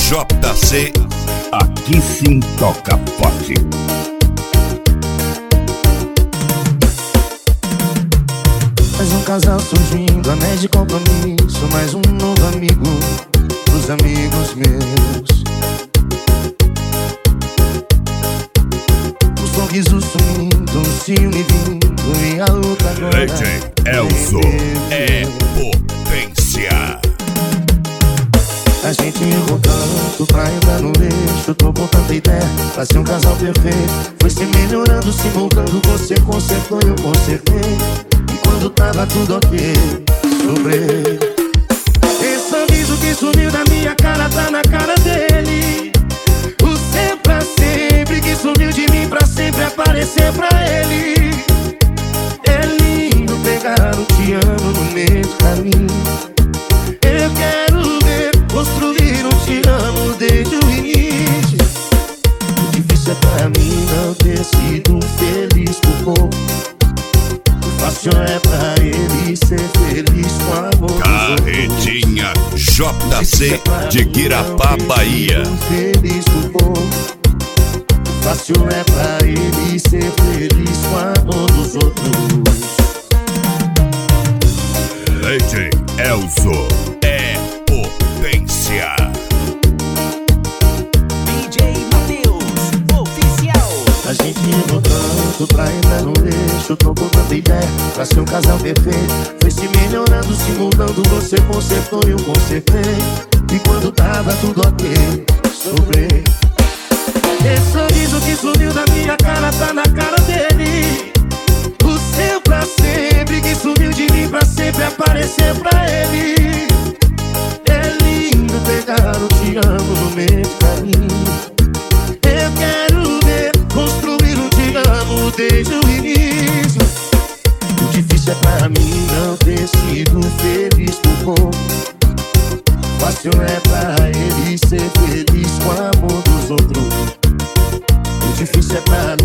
JC, aqui sim toca forte. Mais um casal surgindo, anéis de compromisso, mais um novo amigo pros amigos meus. Um sorriso sumindo, um ciúme vindo e a luta agora. DJ Elzo é potência. A gente errou tanto pra entrar no eixo, trocou tanta ideia pra ser um casal perfeito. Foi se melhorando, se moldando, você consertou e eu consertei. E quando tava tudo ok, sobrei. Esse sorriso que sumiu da minha cara tá na cara dele. O seu pra sempre que sumiu de mim pra sempre aparecer pra ele. É lindo pegar um te amo no meio do caminho. Eu quero ver construir um te amo desde o início. O difícil é pra mim não ter sido feliz por pouco. O fácil é pra ele ser feliz com amor. Carretinha JC de Guirapá, Bahia. Feliz por pouco. O fácil é pra ele ser feliz com amor dos outros. DJ Elzo é potência. DJ Matheus, oficial. A gente errou tanto pra entrar no eixo, trocou tanta ideia pra ser um casal perfeito. Foi se melhorando, se mudando, você consertou e eu consertei. E quando tava tudo ok, sobrei. Esse sorriso que sumiu da minha cara tá na cara dele. O seu pra sempre que sumiu de mim pra sempre aparecer pra ele. É lindo pegar o te amo no meio do caminho. Eu quero ver construir um te amo desde o início. O difícil é pra mim não ter sido feliz por pouco. Fácil é pra ele ser feliz com o amor dos outros. O difícil é pra